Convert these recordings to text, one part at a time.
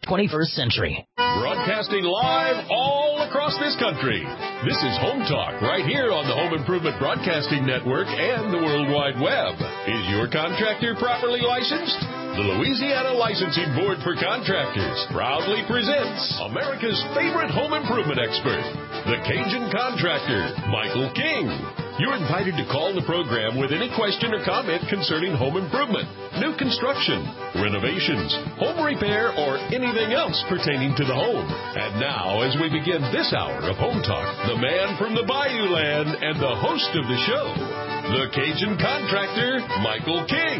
21st century. Broadcasting live all across this country. This is Home Talk right here on the Home Improvement Broadcasting Network and the World Wide Web. Is your contractor properly licensed? The Louisiana Licensing Board for Contractors proudly presents America's favorite home improvement expert, the Cajun Contractor, Michael King. You're invited to call the program with any question or comment concerning home improvement, new construction, renovations, home repair, or anything else pertaining to the home. And now, as we begin this hour of Home Talk, the man from the Bayou Land and the host of the show, the Cajun Contractor, Michael King.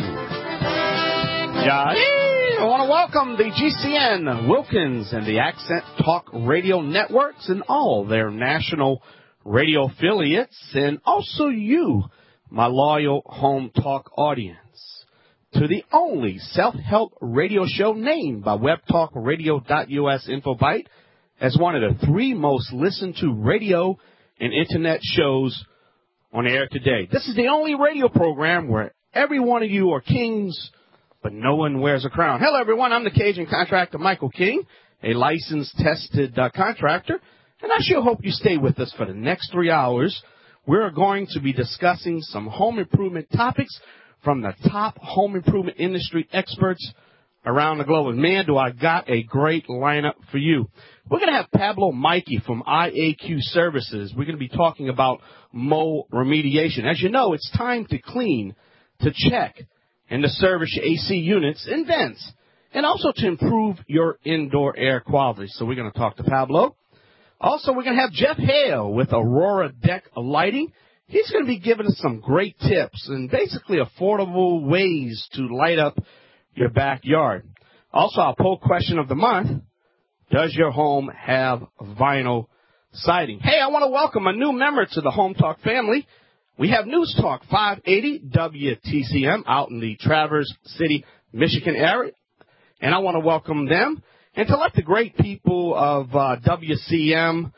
I want to welcome the GCN, Wilkins, and the Accent Talk Radio Networks and all their national radio affiliates, and also you, my loyal Home Talk audience, to the only self-help radio show named by WebTalkRadio.us InfoBite as one of the 3 most listened to radio and internet shows on air today. This is the only radio program where every one of you are kings, but no one wears a crown. Hello, everyone. I'm the Cajun Contractor, Michael King, a licensed, tested contractor. And I sure hope you stay with us for the next 3 hours. We're going to be discussing some home improvement topics from the top home improvement industry experts around the globe. And man, do I got a great lineup for you. We're going to have Pablo Mikey from IAQ Services. We're going to be talking about mold remediation. As you know, it's time to clean, to check, and to service your AC units and vents, and also to improve your indoor air quality. So we're going to talk to Pablo. Also, we're going to have Jeff Hale with Aurora Deck Lighting. He's going to be giving us some great tips and basically affordable ways to light up your backyard. Also, our poll question of the month, does your home have vinyl siding? Hey, I want to welcome a new member to the Home Talk family. We have News Talk 580 WTCM out in the Traverse City, Michigan area, and I want to welcome them. And to let the great people of WTCM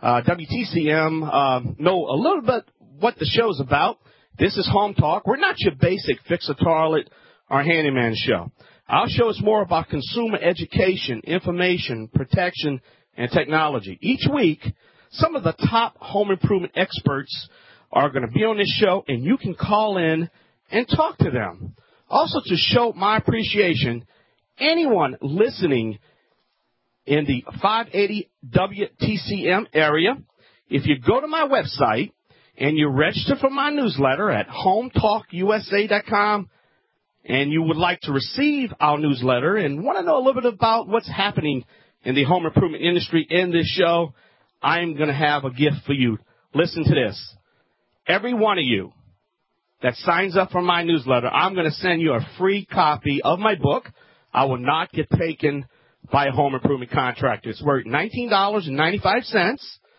know a little bit what the show's about, this is Home Talk. We're not your basic fix-a-toilet or handyman show. Our show is more about consumer education, information, protection, and technology. Each week, some of the top home improvement experts are going to be on this show, and you can call in and talk to them. Also, to show my appreciation, anyone listening in the 580 WTCM area, if you go to my website and you register for my newsletter at hometalkusa.com and you would like to receive our newsletter and want to know a little bit about what's happening in the home improvement industry in this show, I'm going to have a gift for you. Listen to this. Every one of you that signs up for my newsletter, I'm going to send you a free copy of my book. I will not get taken by a home improvement contractor. It's worth $19.95.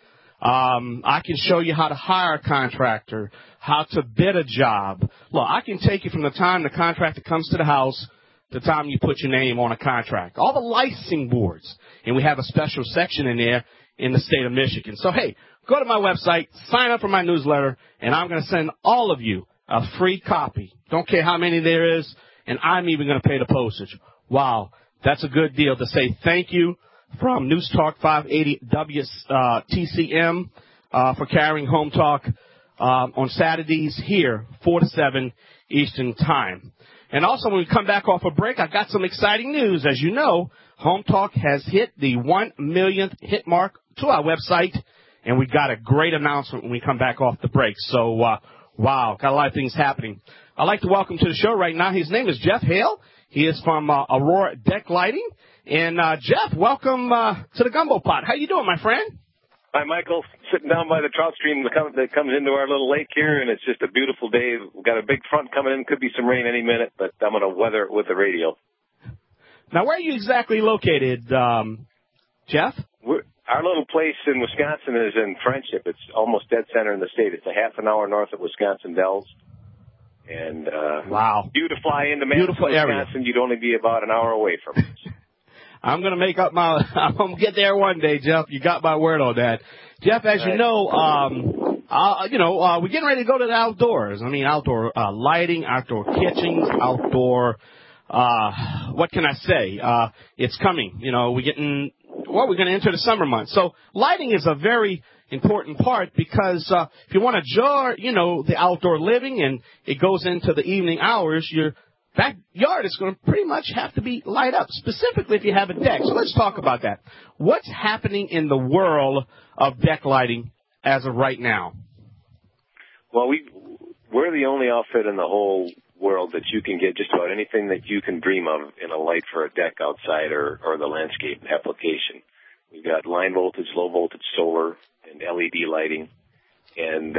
I can show you how to hire a contractor, how to bid a job. Look, I can take you from the time the contractor comes to the house to the time you put your name on a contract. All the licensing boards. And we have a special section in there in the state of Michigan. So, hey, go to my website, sign up for my newsletter, and I'm going to send all of you a free copy. Don't care how many there is, and I'm even going to pay the postage. Wow. That's a good deal to say thank you from News Talk 580 WTCM for carrying Home Talk on Saturdays here, 4 to 7 Eastern Time. And also, when we come back off a break, I got some exciting news. As you know, Home Talk has hit the 1 millionth hit mark to our website, and we got a great announcement when we come back off the break. So, wow, got a lot of things happening. I'd like to welcome to the show right now. His name is Jeff Hale. He is from Aurora Deck Lighting. And, Jeff, welcome to the Gumbo Pot. How you doing, my friend? Hi, Michael. Sitting down by the trout stream that comes into our little lake here, and it's just a beautiful day. We've got a big front coming in. Could be some rain any minute, but I'm going to weather it with the radio. Now, where are you exactly located, Jeff? Our little place in Wisconsin is in Friendship. It's almost dead center in the state. It's a half an hour north of Wisconsin Dells. And wow, you to fly into Madison, Wisconsin, you'd only be about an hour away from it. I'm going to make up I'm going to get there one day, Jeff. You got my word on that. Jeff, as you know, we're getting ready to go to the outdoors. I mean, outdoor lighting, outdoor kitchens, outdoor what can I say? It's coming. You know, we're going to enter the summer months. So lighting is a very important part because if you want to jar, the outdoor living and it goes into the evening hours, your backyard is going to pretty much have to be light up, specifically if you have a deck. So let's talk about that. What's happening in the world of deck lighting as of right now? Well, we're the only outfit in the whole world that you can get just about anything that you can dream of in a light for a deck outside or the landscape application. We've got line voltage, low voltage solar, and LED lighting, and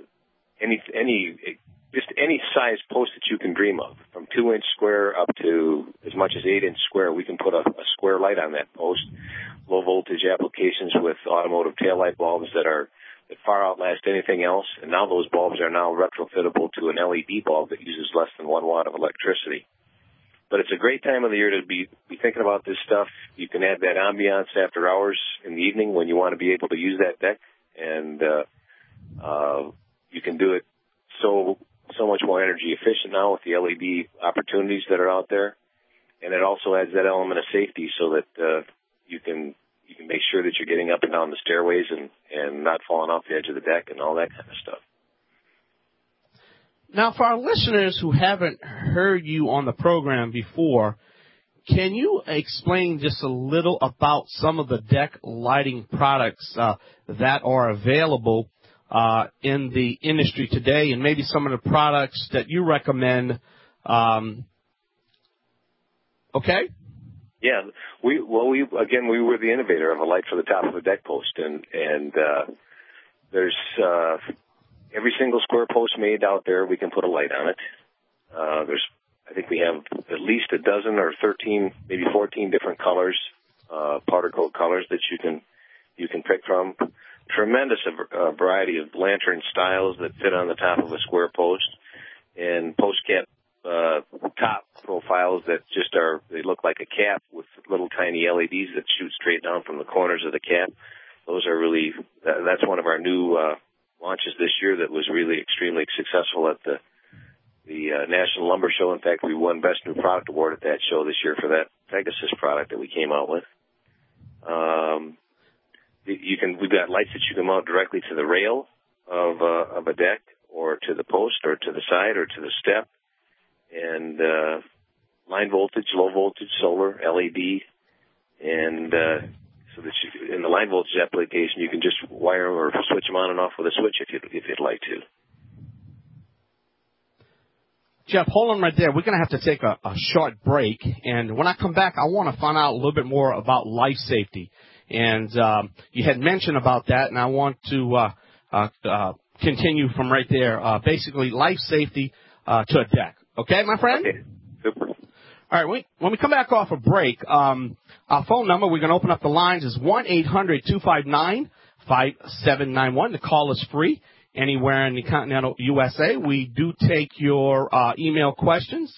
any size post that you can dream of, from 2-inch square up to as much as 8-inch square. We can put a square light on that post. Low voltage applications with automotive taillight bulbs that far outlast anything else, and now those bulbs are now retrofittable to an LED bulb that uses less than 1 watt of electricity. But it's a great time of the year to be thinking about this stuff. You can add that ambiance after hours in the evening when you want to be able to use that deck, and you can do it so much more energy efficient now with the LED opportunities that are out there. And it also adds that element of safety so that you can make sure that you're getting up and down the stairways and not falling off the edge of the deck and all that kind of stuff. Now, for our listeners who haven't heard you on the program before, can you explain just a little about some of the deck lighting products that are available in the industry today, and maybe some of the products that you recommend? Okay? Yeah, we were the innovator of a light for the top of a deck post, and there's every single square post made out there, we can put a light on it. I think we have at least a dozen or 13, maybe 14 different colors, powder coat colors that you can pick from. Tremendous variety of lantern styles that fit on the top of a square post, and post cap top profiles that they look like a cap with little tiny LEDs that shoot straight down from the corners of the cap. Those are that's one of our new launches this year that was really extremely successful at the National Lumber Show. In fact, we won Best New Product Award at that show this year for that Pegasus product that we came out with. We've got lights that you can mount directly to the rail of a deck, or to the post, or to the side, or to the step, and line voltage, low voltage, solar, LED, and so that in the line voltage application, you can just wire or switch them on and off with a switch if you'd like to. Jeff, hold on right there. We're going to have to take a short break, and when I come back, I want to find out a little bit more about life safety. And you had mentioned about that, and I want to continue from right there. Basically, life safety to a deck. Okay, my friend? Okay, super. All right, when we come back off a break, our phone number, we're going to open up the lines, is 1-800-259-5791. The call is free anywhere in the continental USA. We do take your email questions,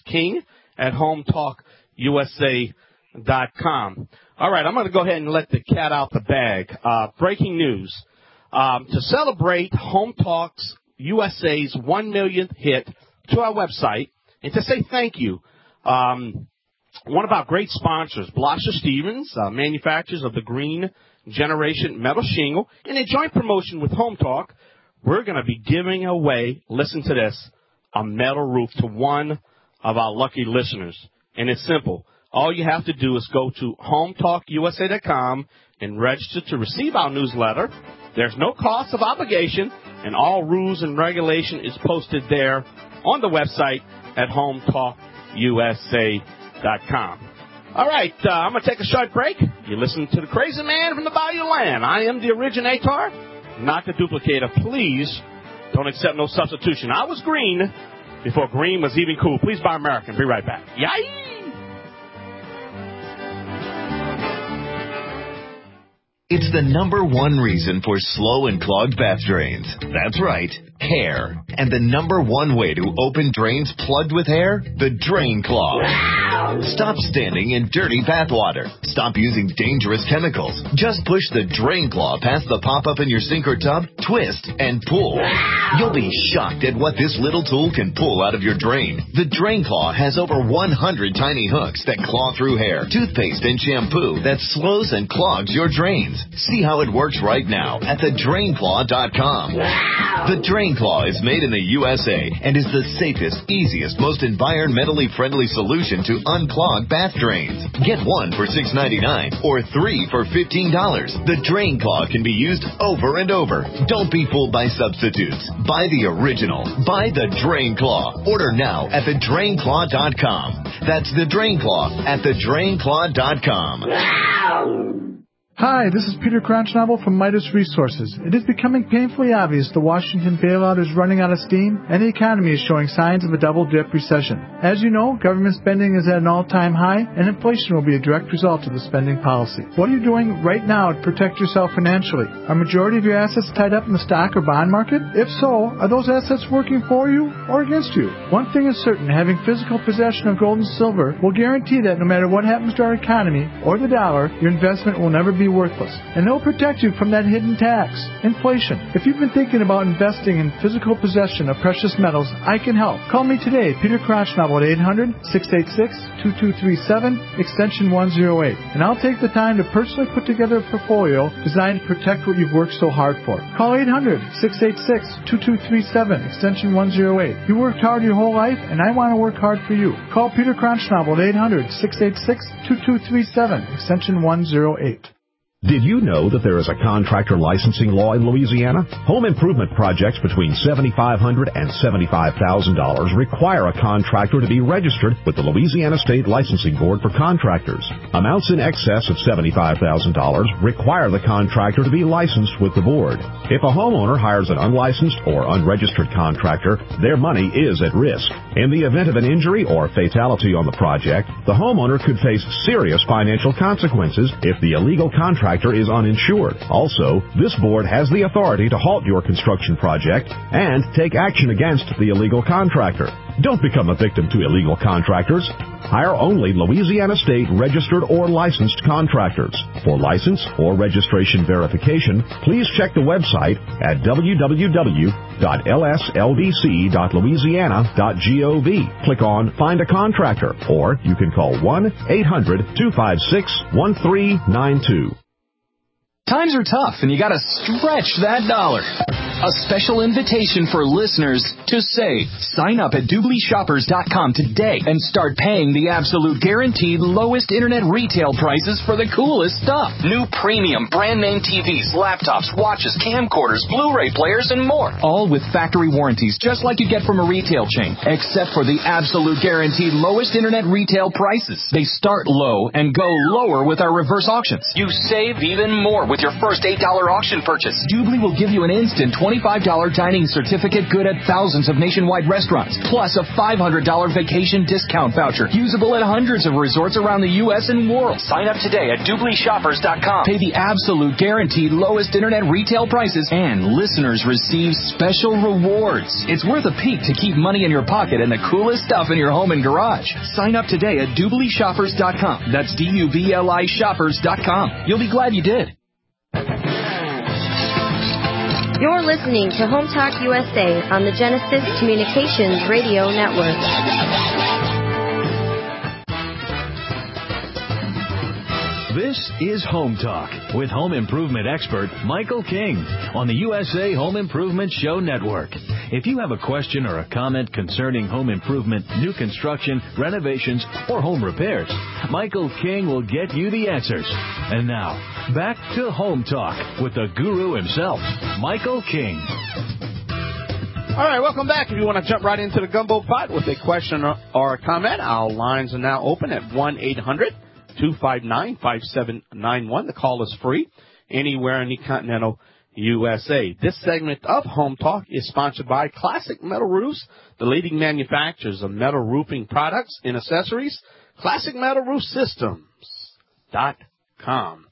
king@hometalkusa.com. All right, I'm going to go ahead and let the cat out the bag. Breaking news. To celebrate Home Talks USA's 1 millionth hit to our website, and to say thank you, one of our great sponsors, Blosser Stevens, manufacturers of the Green Generation metal shingle, in a joint promotion with Home Talk, we're going to be giving away, listen to this, a metal roof to one of our lucky listeners. And it's simple. All you have to do is go to HometalkUSA.com and register to receive our newsletter. There's no cost of obligation, and all rules and regulation is posted there on the website at HometalkUSA.com. All right, I'm going to take a short break. You listen to the crazy man from the Bayou Land. I am the originator, not the duplicator. Please don't accept no substitution. I was green before green was even cool. Please buy American. Be right back. Yay! It's the #1 reason for slow and clogged bath drains. That's right. hair. And the #1 way to open drains plugged with hair? The Drain Claw. Stop standing in dirty bathwater. Stop using dangerous chemicals. Just push the Drain Claw past the pop-up in your sink or tub, twist, and pull. You'll be shocked at what this little tool can pull out of your drain. The Drain Claw has over 100 tiny hooks that claw through hair, toothpaste, and shampoo that slows and clogs your drains. See how it works right now at thedrainclaw.com. The Drain Claw is made in the USA and is the safest, easiest, most environmentally friendly solution to unclog bath drains. Get one for $6.99 or 3 for $15. The Drain Claw can be used over and over. Don't be fooled by substitutes. Buy the original. Buy the Drain Claw. Order now at thedrainclaw.com. That's the Drain Claw at thedrainclaw.com. Hi, this is Peter Cronschnabel from Midas Resources. It is becoming painfully obvious the Washington bailout is running out of steam, and the economy is showing signs of a double-dip recession. As you know, government spending is at an all-time high, and inflation will be a direct result of the spending policy. What are you doing right now to protect yourself financially? Are majority of your assets tied up in the stock or bond market? If so, are those assets working for you or against you? One thing is certain, having physical possession of gold and silver will guarantee that no matter what happens to our economy or the dollar, your investment will never be worthless. And it'll protect you from that hidden tax, inflation. If you've been thinking about investing in physical possession of precious metals, I can help. Call me today, Peter Cronschnabel at 800-686-2237, extension 108. And I'll take the time to personally put together a portfolio designed to protect what you've worked so hard for. Call 800-686-2237, extension 108. You worked hard your whole life, and I want to work hard for you. Call Peter Cronschnabel at 800-686-2237, extension 108. Did you know that there is a contractor licensing law in Louisiana? Home improvement projects between $7,500 and $75,000 require a contractor to be registered with the Louisiana State Licensing Board for Contractors. Amounts in excess of $75,000 require the contractor to be licensed with the board. If a homeowner hires an unlicensed or unregistered contractor, their money is at risk. In the event of an injury or fatality on the project, the homeowner could face serious financial consequences if the illegal contractor is uninsured. Also, this board has the authority to halt your construction project and take action against the illegal contractor. Don't become a victim to illegal contractors. Hire only Louisiana State registered or licensed contractors. For license or registration verification, please check the website at www.lsldc.louisiana.gov. Click on Find a Contractor, or you can call 1-800-256-1392. Times are tough, and you gotta stretch that dollar. A special invitation for listeners to save. Sign up at DoubleShoppers.com today and start paying the absolute guaranteed lowest internet retail prices for the coolest stuff. New premium brand name TVs, laptops, watches, camcorders, Blu-ray players, and more. All with factory warranties, just like you get from a retail chain, except for the absolute guaranteed lowest internet retail prices. They start low and go lower with our reverse auctions. You save even more with your first $8 auction purchase. Doobly will give you an instant $25 dining certificate good at thousands of nationwide restaurants, plus a $500 vacation discount voucher, usable at hundreds of resorts around the U.S. and world. Sign up today at DoubleShoppers.com. Pay the absolute guaranteed lowest internet retail prices, and listeners receive special rewards. It's worth a peek to keep money in your pocket and the coolest stuff in your home and garage. Sign up today at DoubleShoppers.com. That's DUBLI Shoppers.com. You'll be glad you did. You're listening to Home Talk USA on the Genesis Communications Radio Network. This is Home Talk with home improvement expert Michael King on the USA Home Improvement Show Network. If you have a question or a comment concerning home improvement, new construction, renovations, or home repairs, Michael King will get you the answers. And now, back to Home Talk with the guru himself, Michael King. All right, welcome back. If you want to jump right into the gumbo pot with a question or a comment, our lines are now open at 1-800-259-5791. The call is free anywhere in the continental USA. This segment of Home Talk is sponsored by Classic Metal Roofs, the leading manufacturers of metal roofing products and accessories. ClassicMetalRoofSystems.com.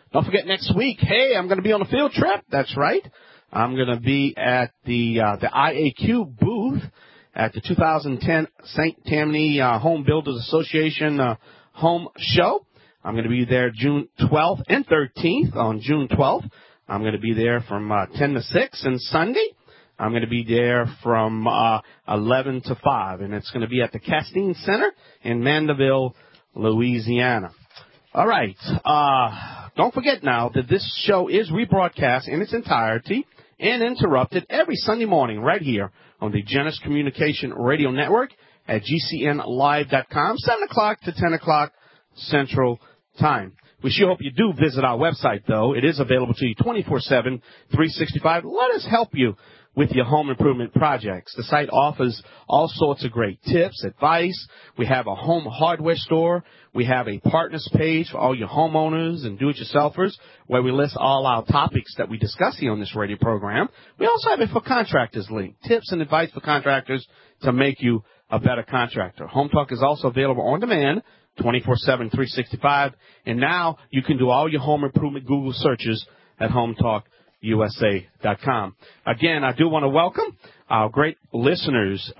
Don't forget next week, hey, I'm going to be on a field trip. That's right. I'm going to be at the IAQ booth at the 2010 St. Tammany Home Builders Association home show. I'm going to be there June 12th and 13th. On June 12th, I'm going to be there from 10 to 6, and Sunday, I'm going to be there from 11 to 5, and it's going to be at the Castine Center in Mandeville, Louisiana. All right. Don't forget now that this show is rebroadcast in its entirety and interrupted every Sunday morning right here on the Genesis Communication Radio Network at GCNlive.com, 7 o'clock to 10 o'clock Central Time. We sure hope you do visit our website, though. It is available to you 24/7, 365. Let us help you with your home improvement projects. The site offers all sorts of great tips, advice. We have a home hardware store. We have a partners page for all your homeowners and do-it-yourselfers where we list all our topics that we discuss here on this radio program. We also have a for contractors link, tips and advice for contractors to make you a better contractor. Home Talk is also available on demand 24/7, 365. And now you can do all your home improvement Google searches at HomeTalkUSA.com. Again, I do want to welcome our great listeners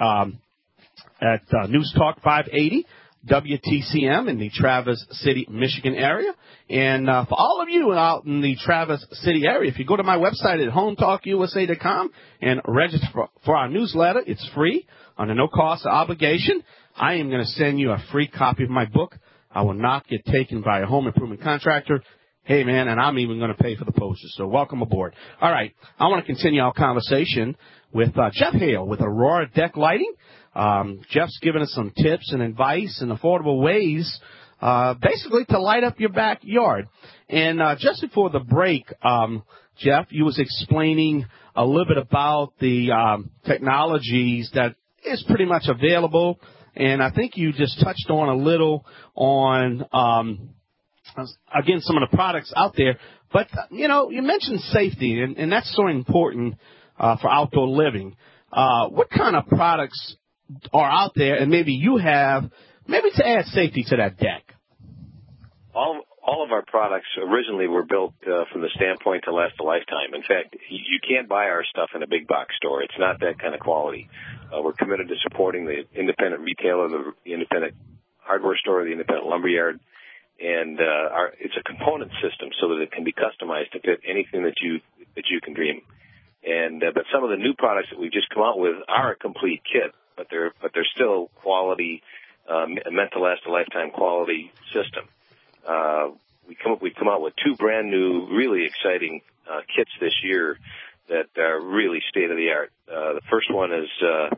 at News Talk 580, WTCM in the Traverse City, Michigan area. And for all of you out in the Traverse City area, if you go to my website at HomeTalkUSA.com and register for our newsletter, it's free, under no cost or obligation. I am going to send you a free copy of my book, I Will Not Get Taken by a Home Improvement Contractor. Hey, man, and I'm even going to pay for the posters, so welcome aboard. All right, I want to continue our conversation with Jeff Hale with Aurora Deck Lighting. Jeff's given us some tips and advice and affordable ways, basically, to light up your backyard. And just before the break, Jeff, you was explaining a little bit about the technologies that is pretty much available. And I think you just touched on a little on, again, some of the products out there. But, you know, you mentioned safety, and that's so important for outdoor living. What kind of products are out there, and maybe you have, maybe to add safety to that deck? All of our products originally were built from the standpoint to last a lifetime. In fact, you can't buy our stuff in a big box store. It's not that kind of quality. We're committed to supporting the independent retailer, the independent hardware store, the independent lumberyard, and it's a component system so that it can be customized to fit anything that you can dream. And but some of the new products that we've just come out with are a complete kit, but they're still quality, meant to last a lifetime quality system. We've come out with two brand new, really exciting kits this year that are really state of the art. The first one is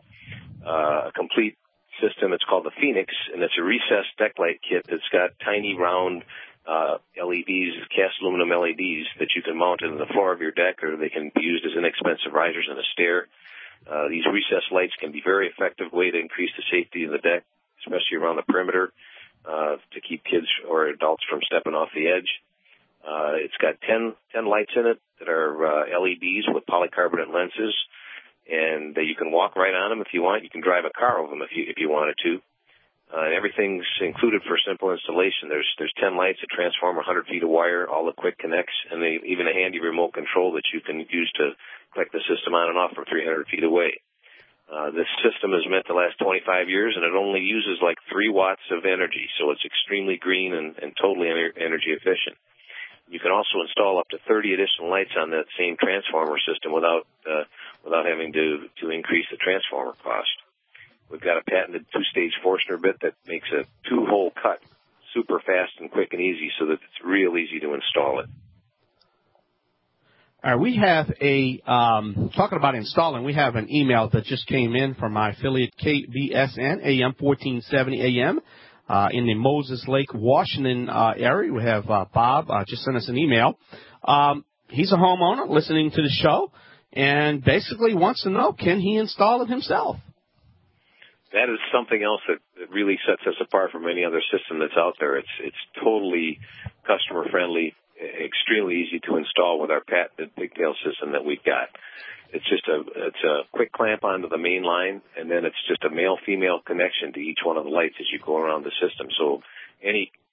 a complete system. It's called the Phoenix, and it's a recessed deck light kit that's got tiny round LEDs, cast aluminum LEDs that you can mount into the floor of your deck, or they can be used as inexpensive risers in a stair. These recessed lights can be a very effective way to increase the safety of the deck, especially around the perimeter, to keep kids or adults from stepping off the edge. It's got 10 lights in it that are LEDs with polycarbonate lenses, and you can walk right on them if you want. You can drive a car over them if you wanted to. Everything's included for simple installation. There's 10 lights, a transformer, 100 feet of wire, all the quick connects, and even a handy remote control that you can use to click the system on and off from 300 feet away. This system is meant to last 25 years, and it only uses like 3 watts of energy, so it's extremely green and totally energy efficient. You can also install up to 30 additional lights on that same transformer system without having to increase the transformer cost. We've got a patented 2-stage Forstner bit that makes a 2-hole cut super fast and quick and easy so that it's real easy to install it. All right, we have talking about installing, we have an email that just came in from my affiliate KBSN, AM 1470 AM, in the Moses Lake, Washington area. We have Bob just sent us an email. He's a homeowner listening to the show and basically wants to know, can he install it himself? That is something else that really sets us apart from any other system that's out there. It's totally customer friendly, extremely easy to install with our patented pigtail system that we've got. It's a quick clamp onto the main line, and then it's just a male-female connection to each one of the lights as you go around the system. So any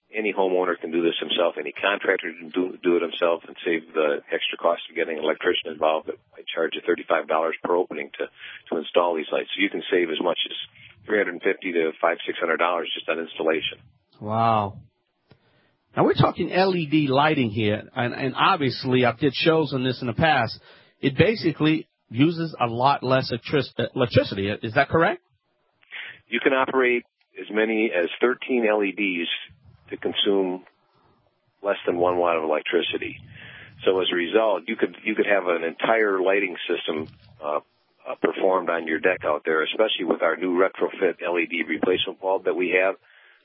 any homeowner can do this himself. Any contractor can do it himself and save the extra cost of getting an electrician involved. But I charge you $35 per opening to install these lights. So you can save as much as $350 to $600 just on installation. Wow. Now, we're talking LED lighting here, and obviously I've did shows on this in the past. It basically uses a lot less electricity. Is that correct? You can operate as many as 13 LEDs to consume less than 1 watt of electricity. So as a result, you could have an entire lighting system performed on your deck out there, especially with our new retrofit LED replacement bulb that we have.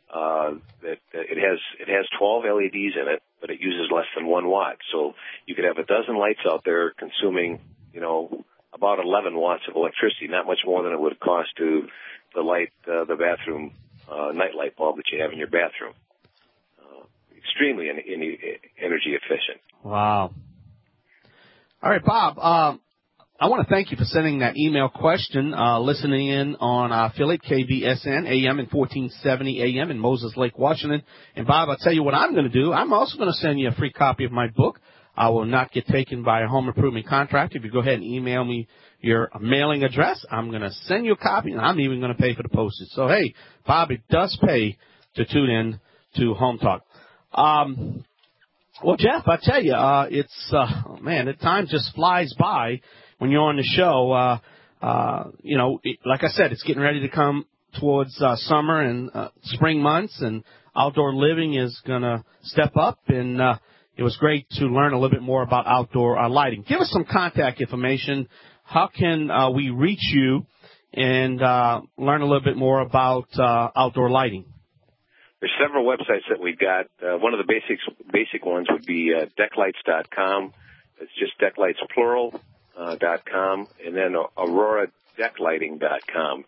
It has 12 LEDs in it, but it uses less than 1 watt. So you could have a dozen lights out there consuming, about 11 watts of electricity, not much more than it would cost to light the bathroom night light bulb that you have in your bathroom. Extremely energy efficient. Wow. All right, Bob. I want to thank you for sending that email question, listening in on affiliate KVSN AM and 1470 AM in Moses Lake, Washington. And, Bob, I'll tell you what I'm going to do. I'm also going to send you a free copy of my book. I Will Not Get Taken by a Home Improvement Contractor. If you go ahead and email me your mailing address, I'm going to send you a copy, and I'm even going to pay for the postage. So, hey, Bob, it does pay to tune in to Home Talk. Well, Jeff, I tell you, the time just flies by when you're on the show. Like I said, it's getting ready to come towards summer and spring months, and outdoor living is going to step up, and it was great to learn a little bit more about outdoor lighting. Give us some contact information. How can we reach you and learn a little bit more about outdoor lighting? There's several websites that we've got. One of the basic ones would be decklights.com. It's just decklightsplural.com, and then auroradecklighting.com.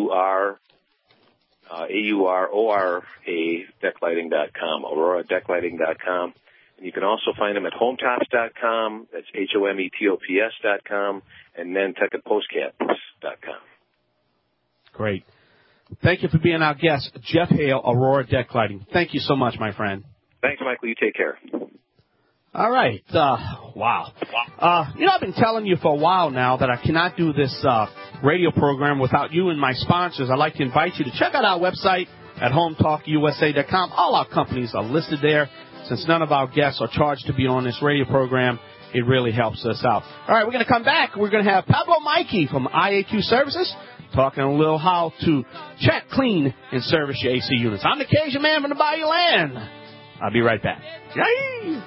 AURORA decklighting.com. auroradecklighting.com. And you can also find them at hometops.com. That's HOMETOPS.com, and nantucketpostcaps.com. Great. Thank you for being our guest, Jeff Hale, Aurora Deck Lighting. Thank you so much, my friend. Thanks, Michael. You take care. All right. Wow. I've been telling you for a while now that I cannot do this radio program without you and my sponsors. I'd like to invite you to check out our website at hometalkusa.com. All our companies are listed there. Since none of our guests are charged to be on this radio program, it really helps us out. All right, we're going to come back. We're going to have Pablo Mikey from IAQ Services talking a little how to check, clean, and service your AC units. I'm the Cajun Man from the Bayou Land. I'll be right back. Yay!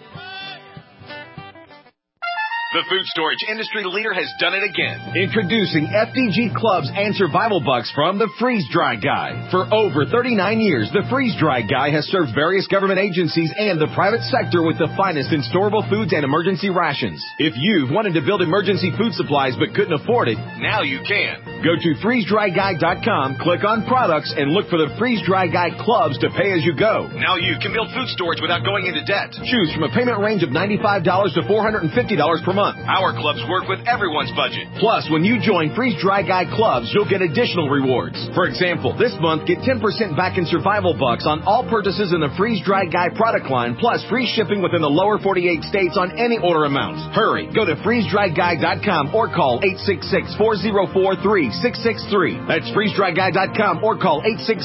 The food storage industry leader has done it again. Introducing FDG Clubs and Survival Bucks from the Freeze Dry Guy. For over 39 years, the Freeze Dry Guy has served various government agencies and the private sector with the finest in storable foods and emergency rations. If you've wanted to build emergency food supplies but couldn't afford it, now you can. Go to freezedryguy.com, click on products, and look for the Freeze Dry Guy Clubs to pay as you go. Now you can build food storage without going into debt. Choose from a payment range of $95 to $450 per month. Our clubs work with everyone's budget. Plus, when you join Freeze Dry Guy Clubs, you'll get additional rewards. For example, this month, get 10% back in Survival Bucks on all purchases in the Freeze Dry Guy product line, plus free shipping within the lower 48 states on any order amounts. Hurry, go to freezedryguy.com or call 866-404-3663. That's freezedryguy.com or call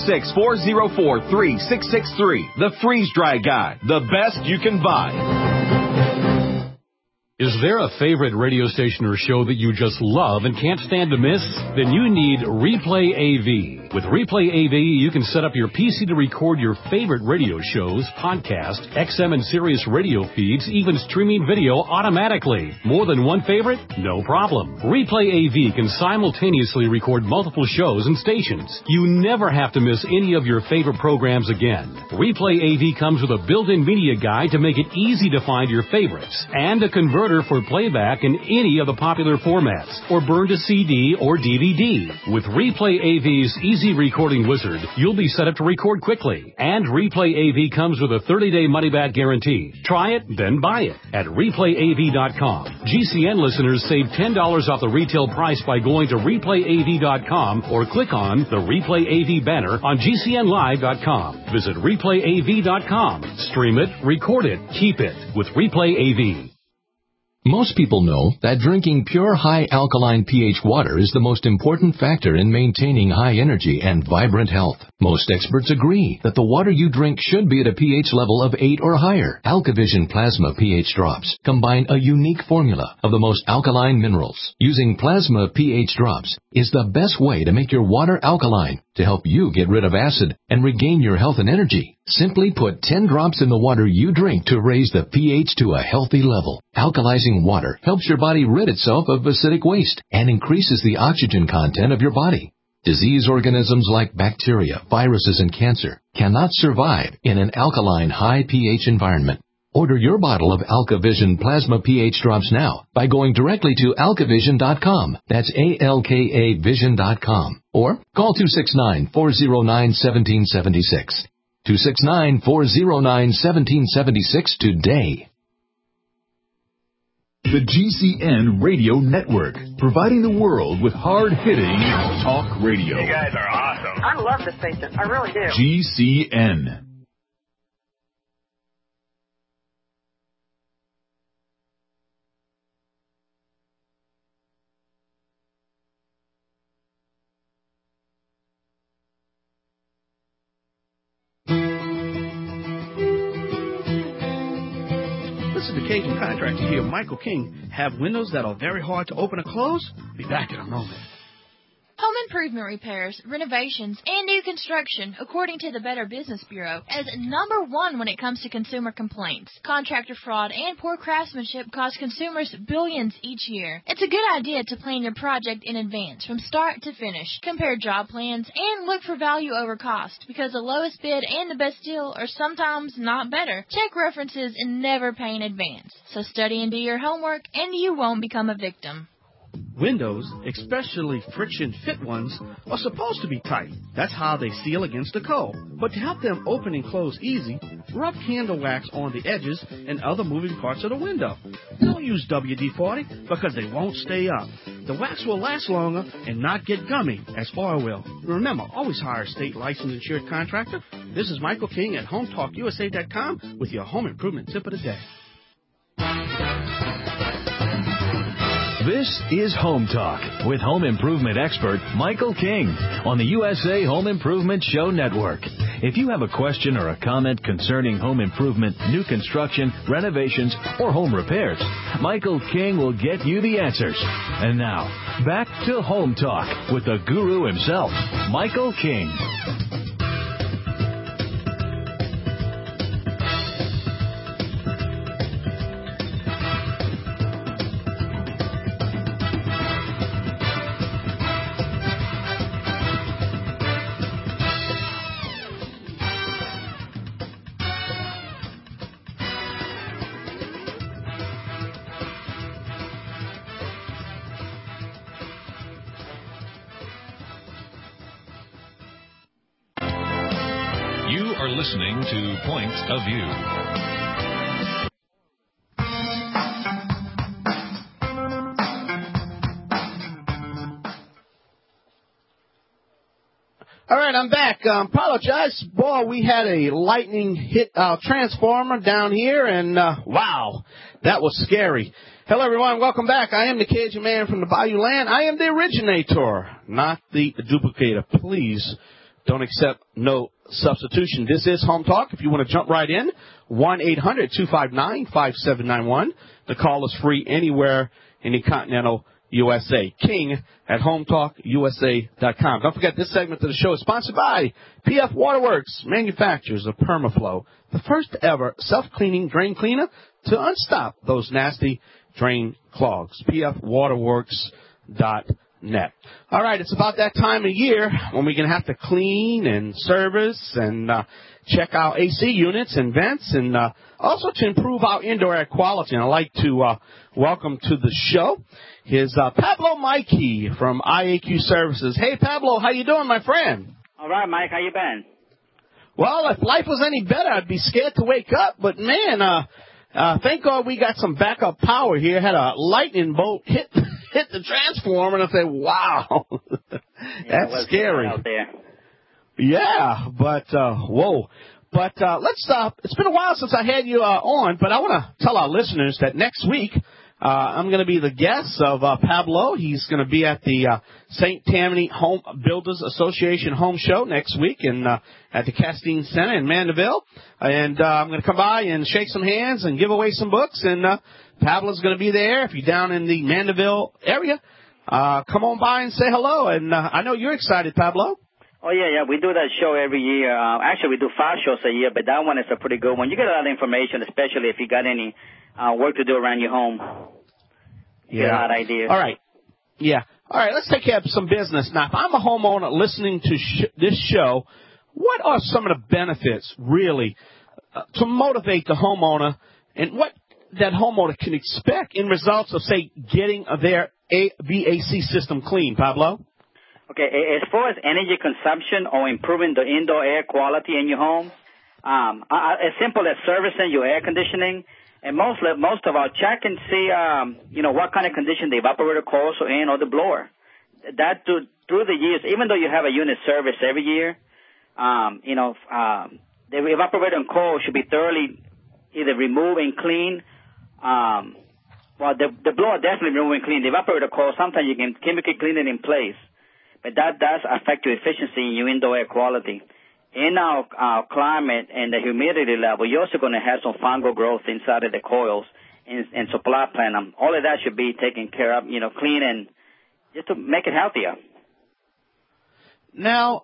866-404-3663. The Freeze Dry Guy, the best you can buy. Is there a favorite radio station or show that you just love and can't stand to miss? Then you need Replay AV. With Replay AV, you can set up your PC to record your favorite radio shows, podcasts, XM and Sirius radio feeds, even streaming video automatically. More than one favorite? No problem. Replay AV can simultaneously record multiple shows and stations. You never have to miss any of your favorite programs again. Replay AV comes with a built-in media guide to make it easy to find your favorites and a converter converter for playback in any of the popular formats, or burn to CD or DVD. With Replay AV's Easy Recording Wizard, you'll be set up to record quickly. And Replay AV comes with a 30-day money-back guarantee. Try it, then buy it at ReplayAV.com. GCN listeners save $10 off the retail price by going to ReplayAV.com or click on the Replay AV banner on GCNLive.com. Visit ReplayAV.com. Stream it, record it, keep it with Replay AV. Most people know that drinking pure high alkaline pH water is the most important factor in maintaining high energy and vibrant health. Most experts agree that the water you drink should be at a pH level of 8 or higher. AlkaVision Plasma pH drops combine a unique formula of the most alkaline minerals. Using Plasma pH drops is the best way to make your water alkaline to help you get rid of acid and regain your health and energy. Simply put 10 drops in the water you drink to raise the pH to a healthy level. Alkalizing water helps your body rid itself of acidic waste and increases the oxygen content of your body. Disease organisms like bacteria, viruses, and cancer cannot survive in an alkaline high pH environment. Order your bottle of AlkaVision Plasma pH drops now by going directly to alkavision.com. That's ALKA Vision.com. Or call 269-409-1776. 269-409-1776 today. The GCN Radio Network, providing the world with hard-hitting talk radio. You guys are awesome. I love this station. I really do. GCN. Listen to Cajun Contractor here, Michael King. Have windows that are very hard to open or close? Be back in a moment. Home improvement repairs, renovations, and new construction, according to the Better Business Bureau, as number one when it comes to consumer complaints. Contractor fraud and poor craftsmanship cost consumers billions each year. It's a good idea to plan your project in advance, from start to finish. Compare job plans and look for value over cost, because the lowest bid and the best deal are sometimes not better. Check references and never pay in advance. So study and do your homework, and you won't become a victim. Windows, especially friction-fit ones, are supposed to be tight. That's how they seal against the cold. But to help them open and close easy, rub candle wax on the edges and other moving parts of the window. Don't use WD-40 because they won't stay up. The wax will last longer and not get gummy as oil will. Remember, always hire a state licensed insured contractor. This is Michael King at HomeTalkUSA.com with your home improvement tip of the day. This is Home Talk with home improvement expert Michael King on the USA Home Improvement Show Network. If you have a question or a comment concerning home improvement, new construction, renovations, or home repairs, Michael King will get you the answers. And now, back to Home Talk with the guru himself, Michael King. Listening to Point of View. All right, I'm back. Apologize. Boy, we had a lightning hit transformer down here, and wow, that was scary. Hello, everyone. Welcome back. I am the Cajun Man from the Bayou Land. I am the originator, not the duplicator. Please don't accept no substitution. This is Home Talk. If you want to jump right in, 1-800-259-5791. The call is free anywhere in the continental USA. King at HomeTalkUSA.com. Don't forget, this segment of the show is sponsored by PF Waterworks, manufacturers of Permaflow, the first ever self-cleaning drain cleaner to unstop those nasty drain clogs. PFWaterworks.net. net. All right, it's about that time of year when we're going to have to clean and service and check our AC units and vents and also to improve our indoor air quality. And I'd like to welcome to the show is Pablo Mikey from IAQ Services. Hey, Pablo, how you doing, my friend? All right, Mike, how you been? Well, if life was any better, I'd be scared to wake up. But, man, thank God we got some backup power here. Had a lightning bolt hit the transformer, and I said, wow, that's scary. Out there. Yeah, but, whoa. But it's been a while since I had you on, but I want to tell our listeners that next week I'm going to be the guest of Pablo. He's going to be at the St. Tammany Home Builders Association Home Show next week at the Castine Center in Mandeville. And I'm going to come by and shake some hands and give away some books. And Pablo's going to be there. If you're down in the Mandeville area, come on by and say hello. And I know you're excited, Pablo. Oh, yeah. We do that show every year. Actually, we do 5 shows a year, but that one is a pretty good one. You get a lot of information, especially if you got any work to do around your home. Yeah. Get a lot of ideas. All right. Yeah. All right, let's take care of some business. Now, if I'm a homeowner listening to this show, what are some of the benefits, really, to motivate the homeowner and what that homeowner can expect in results of, say, getting their VAC system clean, Pablo? Okay, as far as energy consumption or improving the indoor air quality in your home, as simple as servicing your air conditioning, and most of our check and see, what kind of condition the evaporator coils are in or the blower. That through the years, even though you have a unit service every year, the evaporator and coil should be thoroughly either removed and cleaned. The blower definitely removed and cleaned. The evaporator coil, sometimes you can chemically clean it in place. But that does affect your efficiency in your indoor air quality. In our climate and the humidity level, you're also going to have some fungal growth inside of the coils and supply plant. All of that should be taken care of, clean and just to make it healthier. Now,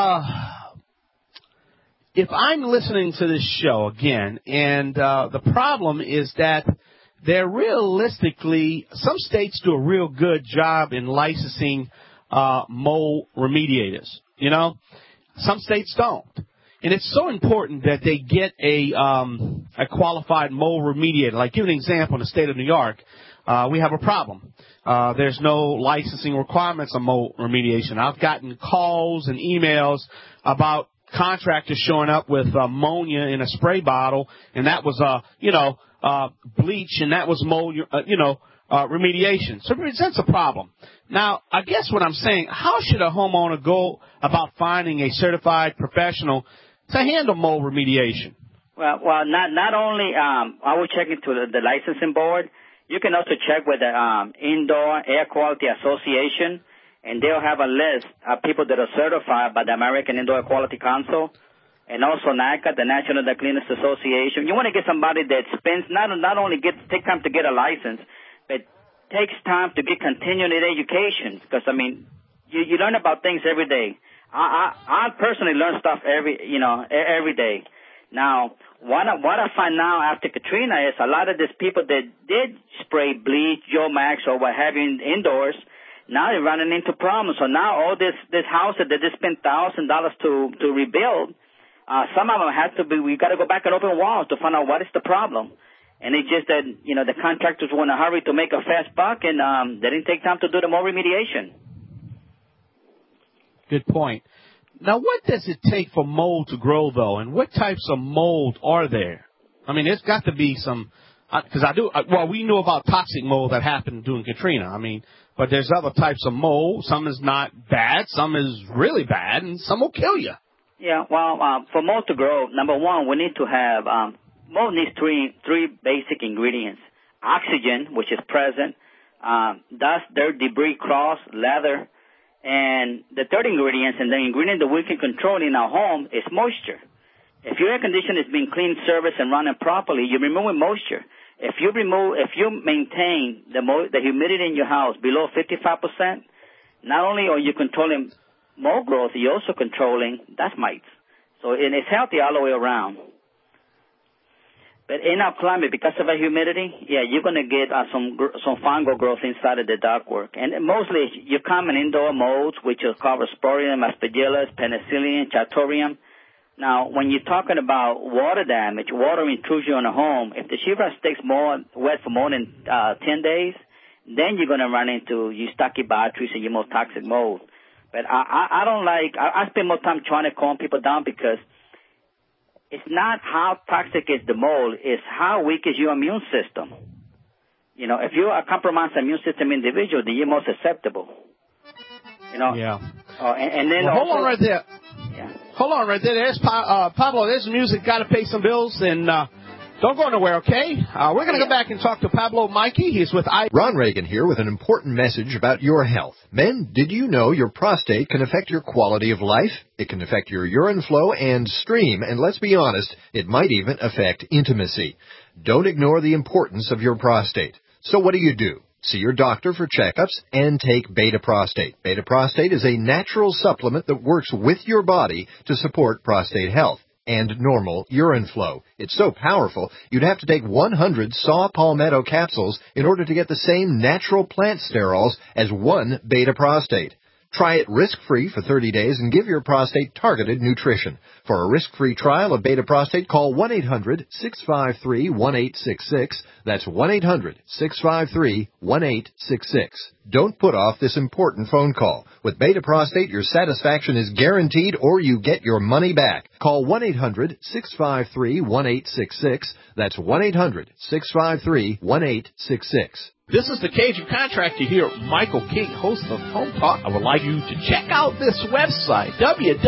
if I'm listening to this show again, and the problem is that they're realistically, some states do a real good job in licensing mold remediators, Some states don't. And it's so important that they get a qualified mold remediator. Like, give an example, in the state of New York, we have a problem. There's no licensing requirements on mold remediation. I've gotten calls and emails about contractors showing up with ammonia in a spray bottle, and that was, bleach, and that was mold, remediation. So it presents a problem. Now, I guess what I'm saying, how should a homeowner go about finding a certified professional to handle mold remediation? Well, not only I will check into the licensing board. You can also check with the Indoor Air Quality Association, and they'll have a list of people that are certified by the American Indoor Air Quality Council, and also NACA, the National Air Cleaners Association. You want to get somebody that spends not only take time to get a license, but takes time to get continuing education, because you learn about things every day. I personally learn stuff every day. Now, what I find now after Katrina is a lot of these people that did spray bleach, Joe Max, or what have you indoors, now they're running into problems. So now all this houses that they spent $1,000 to rebuild, some of them we got to go back and open walls to find out what is the problem. And it's just that, the contractors were in a hurry to make a fast buck, and they didn't take time to do the mold remediation. Good point. Now, what does it take for mold to grow, though, and what types of mold are there? There's got to be some, because we knew about toxic mold that happened during Katrina. But there's other types of mold. Some is not bad, some is really bad, and some will kill you. Yeah, well, for mold to grow, number one, we need to have, mold needs three basic ingredients. Oxygen, which is present, dust, dirt, debris, crusts, leather, and the third ingredient, and the ingredient that we can control in our home, is moisture. If your air conditioner is being cleaned, serviced, and running properly, you're removing moisture. If you maintain the humidity in your house below 55%, not only are you controlling mold growth, you're also controlling dust mites. So it's healthy all the way around. But in our climate, because of the humidity, you're going to get some fungal growth inside of the ductwork. And mostly your common indoor molds, which will cover Sporidium, Aspergillus, Penicillium, Chatorium. Now, when you're talking about water damage, water intrusion on a home, if the sheetrock stays wet for more than 10 days, then you're going to run into your Stachybotrys and your more toxic mold. But I don't I spend more time trying to calm people down because it's not how toxic is the mold, it's how weak is your immune system. You know, if you're a compromised immune system individual, then you're more susceptible. You know? Yeah. And then hold on right there. Yeah. Hold on right there. There's Pablo. There's music. Got to pay some bills. And don't go nowhere, okay? We're going to go back and talk to Pablo Mikey. He's with Ron Reagan here with an important message about your health. Men, did you know your prostate can affect your quality of life? It can affect your urine flow and stream, and let's be honest, it might even affect intimacy. Don't ignore the importance of your prostate. So what do? See your doctor for checkups and take Beta Prostate. Beta Prostate is a natural supplement that works with your body to support prostate health and normal urine flow. It's so powerful, you'd have to take 100 saw palmetto capsules in order to get the same natural plant sterols as one Beta Prostate. Try it risk-free for 30 days and give your prostate targeted nutrition. For a risk-free trial of Beta Prostate, call 1-800-653-1866. That's 1-800-653-1866. Don't put off this important phone call. With Beta Prostate, your satisfaction is guaranteed or you get your money back. Call 1-800-653-1866. That's 1-800-653-1866. This is the Cajun Contractor here, Michael King, host of Home Talk. I would like you to check out this website,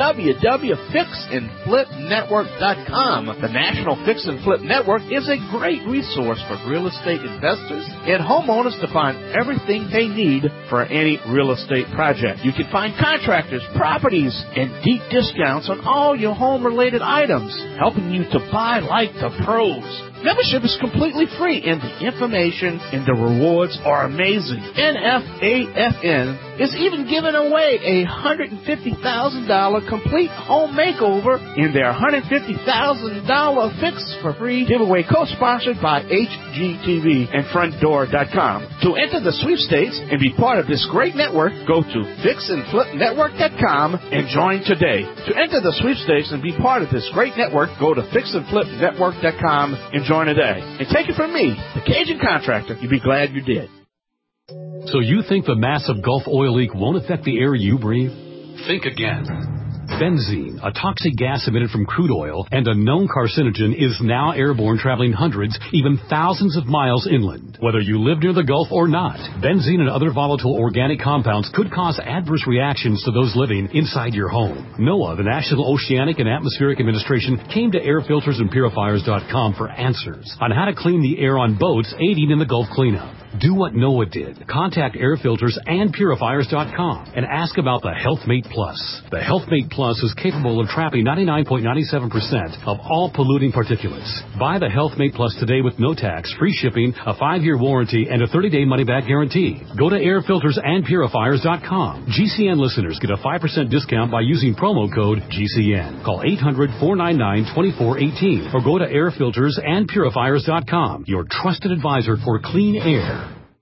www.fixandflipnetwork.com. The National Fix and Flip Network is a great resource for real estate investors and homeowners to find everything they need for any real estate project. You can find contractors, properties, and deep discounts on all your home-related items, helping you to buy like the pros. Membership is completely free, and the information and the rewards are amazing. NFAFN is even giving away a $150,000 complete home makeover in their $150,000 Fix for Free giveaway, co-sponsored by HGTV and FrontDoor.com. To enter the sweepstakes and be part of this great network, go to FixandFlipNetwork.com and join today. To enter the sweepstakes and be part of this great network, go to FixandFlipNetwork.com and join today. And take it from me, the Cajun Contractor. You'll be glad you did. So you think the massive Gulf oil leak won't affect the air you breathe? Think again. Benzene, a toxic gas emitted from crude oil and a known carcinogen, is now airborne, traveling hundreds, even thousands of miles inland. Whether you live near the Gulf or not, benzene and other volatile organic compounds could cause adverse reactions to those living inside your home. NOAA, the National Oceanic and Atmospheric Administration, came to airfiltersandpurifiers.com for answers on how to clean the air on boats aiding in the Gulf cleanup. Do what NOAA did. Contact airfiltersandpurifiers.com and ask about the HealthMate Plus. The HealthMate Plus is capable of trapping 99.97% of all polluting particulates. Buy the HealthMate Plus today with no tax, free shipping, a 5-year warranty, and a 30-day money-back guarantee. Go to airfiltersandpurifiers.com. GCN listeners get a 5% discount by using promo code GCN. Call 800-499-2418 or go to airfiltersandpurifiers.com, your trusted advisor for clean air.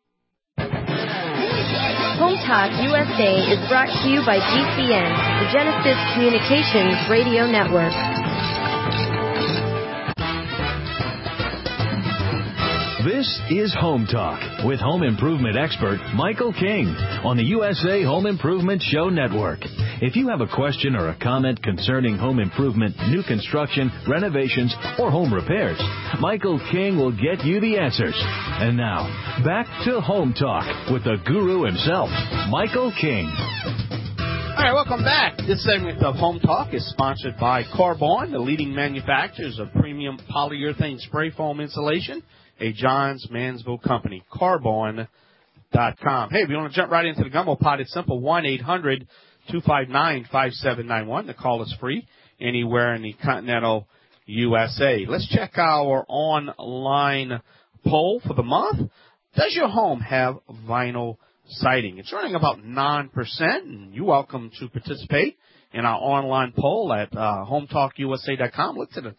Home Talk USA is brought to you by GCN, the Genesis Communications Radio Network. This is Home Talk with home improvement expert Michael King on the USA Home Improvement Show Network. If you have a question or a comment concerning home improvement, new construction, renovations, or home repairs, Michael King will get you the answers. And now, back to Home Talk with the guru himself, Michael King. All right, welcome back. This segment of Home Talk is sponsored by Carbon, the leading manufacturers of premium polyurethane spray foam insulation, a Johns Manville company, Carbon.com. Hey, we want to jump right into the gumbo pot. It's simple, 1-800-259-5791. The call is free anywhere in the continental USA. Let's check our online poll for the month. Does your home have vinyl siding? It's running about 9%, and you're welcome to participate in our online poll at HometalkUSA.com. Look to the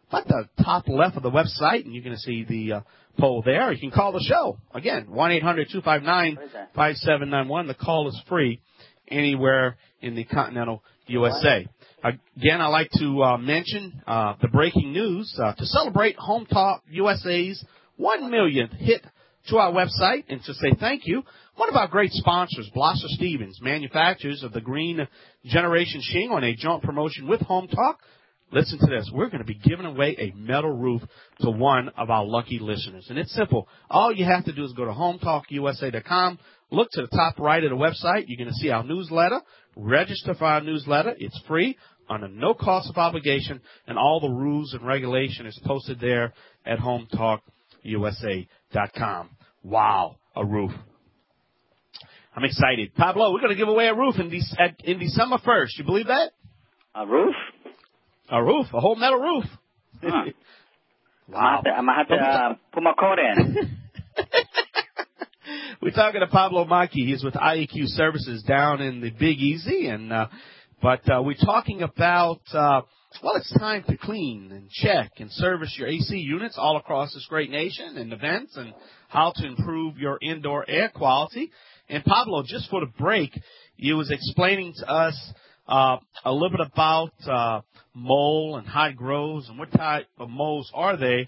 at the top left of the website, and you're going to see the poll there. You can call the show. Again, 1-800-259-5791. The call is free anywhere in the continental USA. Again, I'd like to mention the breaking news. To celebrate Home Talk USA's 1 millionth hit to our website and to say thank you, one of our great sponsors, Blosser Stevens, manufacturers of the Green Generation Shingle, on a joint promotion with Home Talk. Listen to this. We're going to be giving away a metal roof to one of our lucky listeners. And it's simple. All you have to do is go to HomeTalkUSA.com, look to the top right of the website. You're going to see our newsletter. Register for our newsletter. It's free, under no cost of obligation, and all the rules and regulation is posted there at HomeTalkUSA.com. Wow, a roof. I'm excited. Pablo, we're going to give away a roof in December 1st. You believe that? A roof? A roof, a whole metal roof. Huh. Wow. I'm going to have to put my coat in. We're talking to Pablo Maki. He's with IEQ Services down in the Big Easy. But we're talking about, it's time to clean and check and service your AC units all across this great nation and events and how to improve your indoor air quality. And Pablo, just for the break, you was explaining to us a little bit about mold and how it grows and what type of molds are there.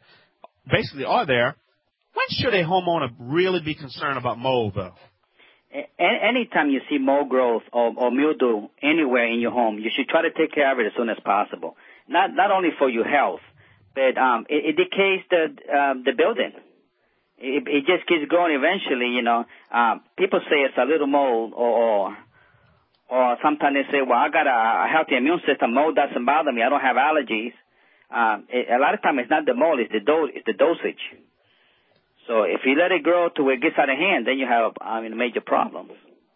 When should a homeowner really be concerned about mold, though? Anytime you see mold growth or mildew anywhere in your home, you should try to take care of it as soon as possible. Not only for your health, but it decays the building. It just keeps growing eventually, people say it's a little mold or sometimes they say, well, I got a healthy immune system. Mold doesn't bother me. I don't have allergies. A lot of times it's not the mold, it's the dosage. So if you let it grow to where it gets out of hand, then you have major problems.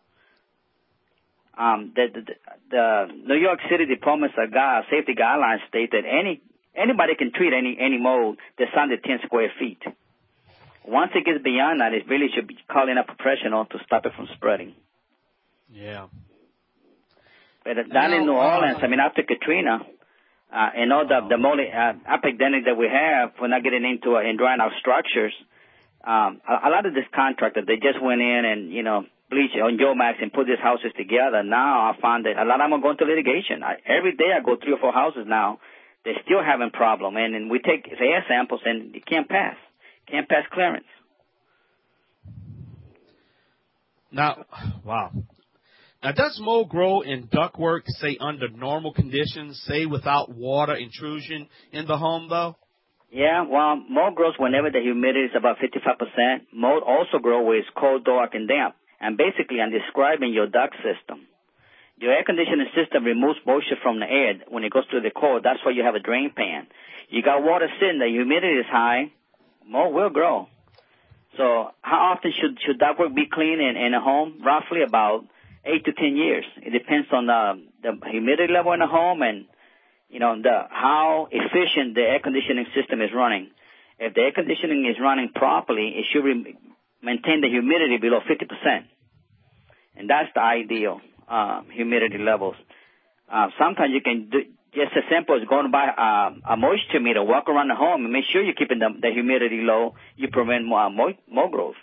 The New York City Department of Safety Guidelines state that anybody can treat any mold that's under 10 square feet. Once it gets beyond that, it really should be calling a professional to stop it from spreading. Yeah. But down in New Orleans, after Katrina, and all the mold epidemic that we have, we're not getting into and drying out structures. A lot of this contractors, they just went in and, bleach on Jomax and put these houses together. Now I found that a lot of them are going to litigation. Every day I go 3 or 4 houses now. They're still having problem. And we take air samples and it can't pass. Can't pass clearance. Now, wow. Now, does mold grow in ductwork, say, under normal conditions, say, without water intrusion in the home, though? Yeah, well, mold grows whenever the humidity is about 55%. Mold also grows where it's cold, dark, and damp. And basically, I'm describing your duct system. Your air conditioning system removes moisture from the air when it goes through the core. That's why you have a drain pan. You got water sitting there, humidity is high, mold will grow. So how often should ductwork be cleaned in a home? Roughly about 8 to 10 years. It depends on the humidity level in the home and how efficient the air conditioning system is running. If the air conditioning is running properly, it should maintain the humidity below 50%. And that's the ideal humidity levels. Sometimes you can do just as simple as going by a moisture meter, walk around the home and make sure you're keeping the humidity low. You prevent mold growth.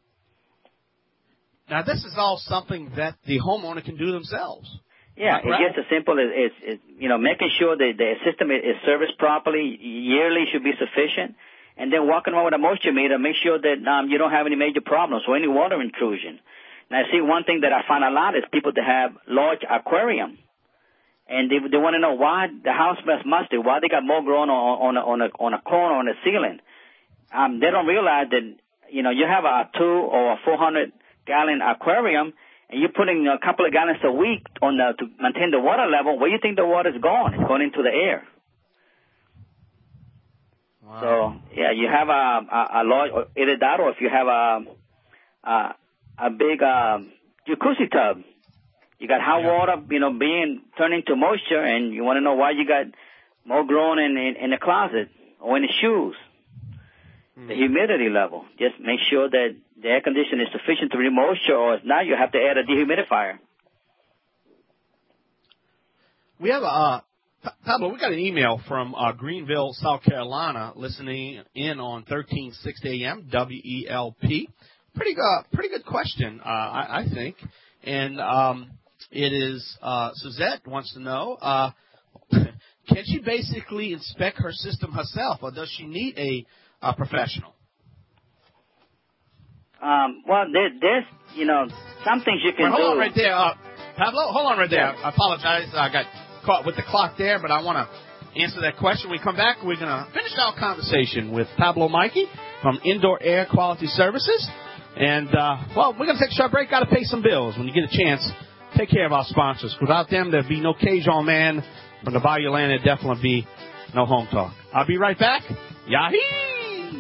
Now, this is all something that the homeowner can do themselves. Yeah, it's just as simple as making sure that the system is serviced properly. Yearly should be sufficient. And then walking around with a moisture meter, make sure that you don't have any major problems or any water intrusion. Now, see, one thing that I find a lot is people that have large aquarium. And they want to know why the house smells musty, why they got mold growing on a corner on the ceiling. They don't realize that, you have a 2 or a 400-gallon aquarium, and you're putting a couple of gallons a week to maintain the water level. Where do you think the water's going? It's going into the air. Wow. So, yeah, you have a large, either that or if you have a big jacuzzi tub. You got hot water, being turned into moisture, and you want to know why you got mold growing in the closet or in the shoes. The humidity level. Just make sure that the air conditioner is sufficient to remove moisture, or if not, you have to add a dehumidifier. We have Pablo, we got an email from Greenville, South Carolina, listening in on 1360 AM WELP. Pretty good question, I think. And it is Suzette wants to know, can she basically inspect her system herself, or does she need a professional? Well, there's, some things you can do. Hold on right there. Pablo, hold on right there. I apologize. I got caught with the clock there, but I want to answer that question. When we come back, we're going to finish our conversation with Pablo Mikey from Indoor Air Quality Services. And, we're going to take a short break. Got to pay some bills. When you get a chance, take care of our sponsors. Without them, there'd be no Cajun Man from the Bayou Land. There'd definitely be no Home Talk. I'll be right back. Yahee!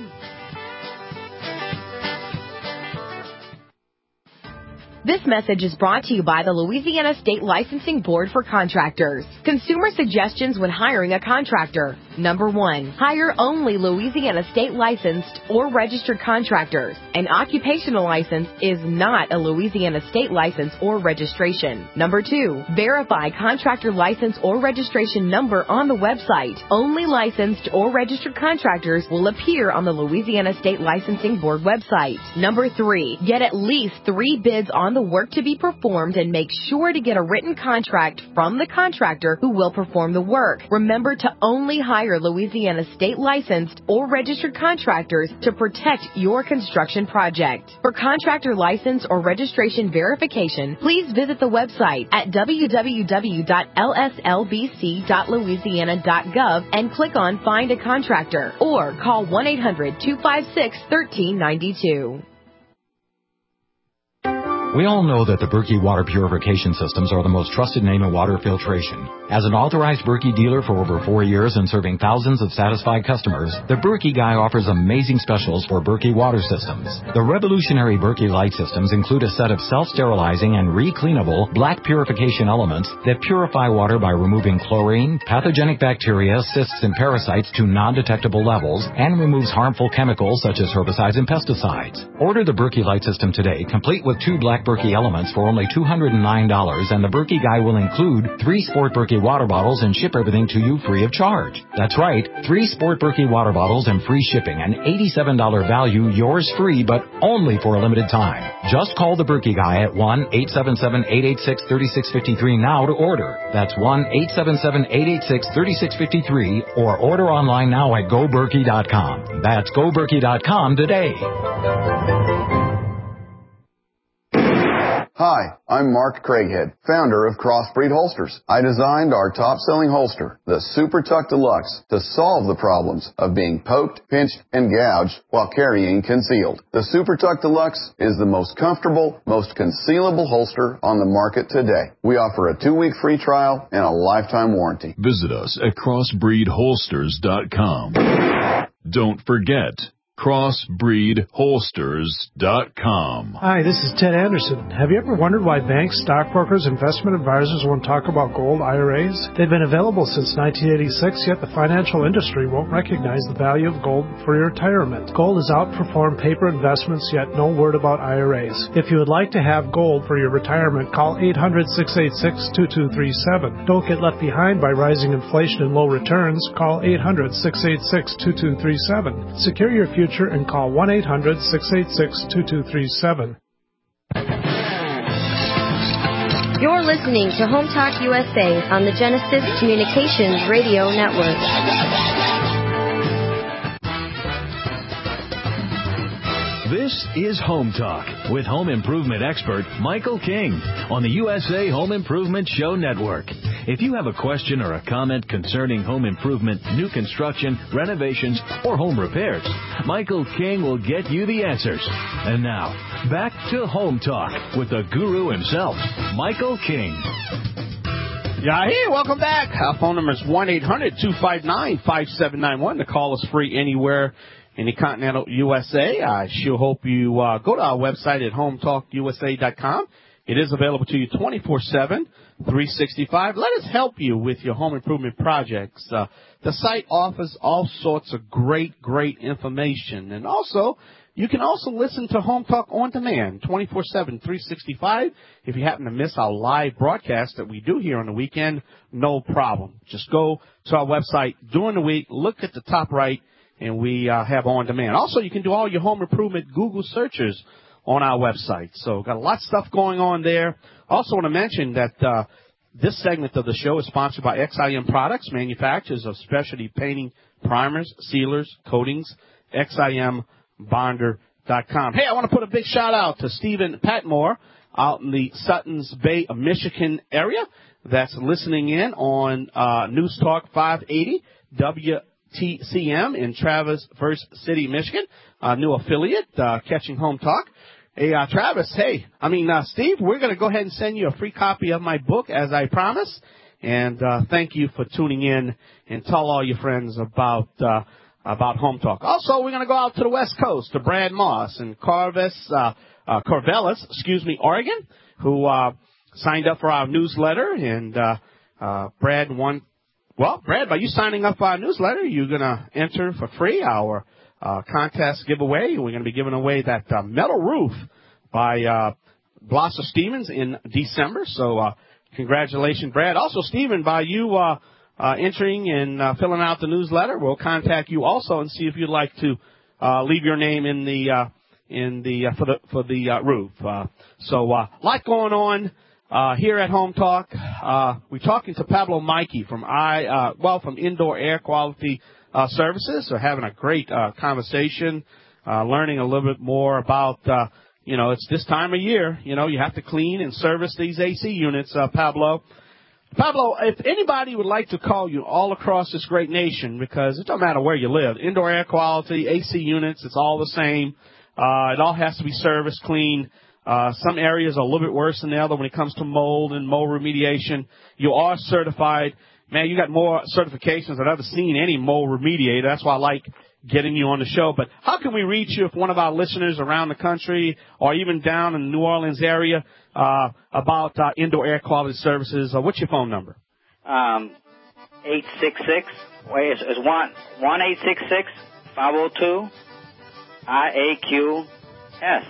This message is brought to you by the Louisiana State Licensing Board for Contractors. Consumer suggestions when hiring a contractor. Number 1, hire only Louisiana State licensed or registered contractors. An occupational license is not a Louisiana State license or registration. Number 2, verify contractor license or registration number on the website. Only licensed or registered contractors will appear on the Louisiana State Licensing Board website. Number 3, get at least 3 bids on the work to be performed and make sure to get a written contract from the contractor who will perform the work. Remember to only hire Louisiana State licensed or registered contractors to protect your construction project. For contractor license or registration verification, please visit the website at www.lslbc.louisiana.gov and click on Find a Contractor or call 1-800-256-1392. We all know that the Berkey water purification systems are the most trusted name in water filtration. As an authorized Berkey dealer for over 4 years and serving thousands of satisfied customers, the Berkey Guy offers amazing specials for Berkey water systems. The revolutionary Berkey light systems include a set of self-sterilizing and re-cleanable black purification elements that purify water by removing chlorine, pathogenic bacteria, cysts, and parasites to non-detectable levels and removes harmful chemicals such as herbicides and pesticides. Order the Berkey light system today, complete with 2 black Berkey elements for only $209, and the Berkey Guy will include 3 Sport Berkey water bottles and ship everything to you free of charge. That's right, 3 Sport Berkey water bottles and free shipping, an $87 value, yours free, but only for a limited time. Just call the Berkey Guy at 1-877-886-3653 now to order. That's 1-877-886-3653, or order online now at GoBerkey.com. That's GoBerkey.com today. Hi, I'm Mark Craighead, founder of Crossbreed Holsters. I designed our top-selling holster, the Super Tuck Deluxe, to solve the problems of being poked, pinched, and gouged while carrying concealed. The Super Tuck Deluxe is the most comfortable, most concealable holster on the market today. We offer a 2-week free trial and a lifetime warranty. Visit us at crossbreedholsters.com. Don't forget, crossbreedholsters.com. Hi, this is Ted Anderson. Have you ever wondered why banks, stockbrokers, investment advisors won't talk about gold IRAs? They've been available since 1986, yet the financial industry won't recognize the value of gold for your retirement. Gold has outperformed paper investments, yet no word about IRAs. If you would like to have gold for your retirement, call 800-686-2237. Don't get left behind by rising inflation and low returns. Call 800-686-2237. Secure your future and call 1-800-686-2237. You're listening to Home Talk USA on the Genesis Communications Radio Network. This is Home Talk with home improvement expert Michael King on the USA Home Improvement Show Network. If you have a question or a comment concerning home improvement, new construction, renovations, or home repairs, Michael King will get you the answers. And now, back to Home Talk with the guru himself, Michael King. Yeah, hey, welcome back. Our phone number is 1-800-259-5791. The call is free anywhere in the continental USA. I sure hope you go to our website at hometalkusa.com. It is available to you 24/7, 365. Let us help you with your home improvement projects. The site offers all sorts of great information. And also, You can also listen to Home Talk on demand, 24/7, 365. If you happen to miss our live broadcast that we do here on the weekend, no problem. Just go to our website during the week, look at the top right, and we have on demand. Also, you can do all your home improvement Google searches on our website. So got a lot of stuff going on there. Also want to mention that this segment of the show is sponsored by XIM Products, manufacturers of specialty painting, primers, sealers, coatings, XIMBonder.com. Hey, I want to put a big shout out to Stephen Patmore out in the Suttons Bay, Michigan area that's listening in on News Talk 580 WTCM in Traverse City, Michigan, a new affiliate, Catching Home Talk. Hey, Travis, Steve, we're going to go ahead and send you a free copy of my book, as I promised. And thank you for tuning in, and tell all your friends about Home Talk. Also, we're going to go out to the West Coast, to Brad Moss in Corvallis, Oregon, who signed up for our newsletter. And Brad, by you signing up for our newsletter, you're going to enter for free our contest giveaway. We're going to be giving away that metal roof by Blosser Stevens in December. So congratulations, Brad. Also, Stephen, by you entering and filling out the newsletter, we'll contact you also and see if you'd like to leave your name in the for the roof. So a lot going on here at Home Talk. We're talking to Pablo Mikey from Indoor Air Quality Services. We're having a great conversation, learning a little bit more about, it's this time of year, you have to clean and service these AC units, Pablo. Pablo, if anybody would like to call you all across this great nation, because it doesn't matter where you live, indoor air quality, AC units, it's all the same. It all has to be serviced, cleaned. Some areas are a little bit worse than the other when it comes to mold and mold remediation. You are certified. Man, you got more certifications than I've ever seen any mold remediator. That's why I like getting you on the show. But how can we reach you if one of our listeners around the country or even down in the New Orleans area about indoor air quality services? What's your phone number? 866. Wait, it's 1-866-502-IAQS.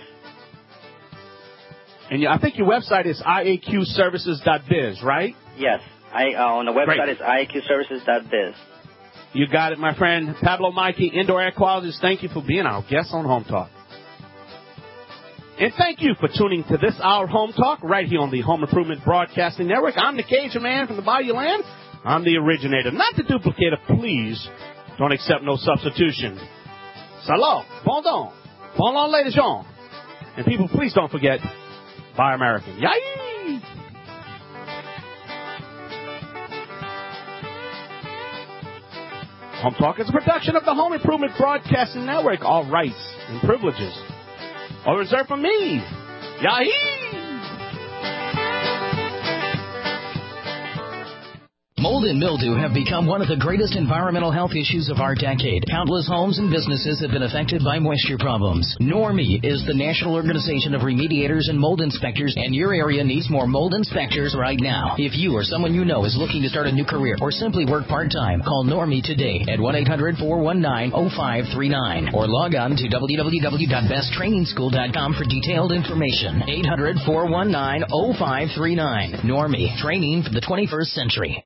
And I think your website is iaqservices.biz, right? Yes. On the website is iaqservices.biz. You got it, my friend. Pablo Mikey, Indoor Air Quality. Thank you for being our guest on Home Talk. And thank you for tuning to this hour of Home Talk right here on the Home Improvement Broadcasting Network. I'm the Cajun man from the Bayou Land. I'm the originator, not the duplicator. Please don't accept no substitution. Salut, bon don, bon long, ladies and gentlemen. And people, please don't forget, buy American. Yay! Home Talk is a production of the Home Improvement Broadcasting Network. All rights and privileges are reserved for me. Yahee! Mold and mildew have become one of the greatest environmental health issues of our decade. Countless homes and businesses have been affected by moisture problems. NORMI is the National Organization of Remediators and Mold Inspectors, and your area needs more mold inspectors right now. If you or someone you know is looking to start a new career or simply work part-time, call NORMI today at 1-800-419-0539 or log on to www.besttrainingschool.com for detailed information. 800-419-0539. NORMI, training for the 21st century.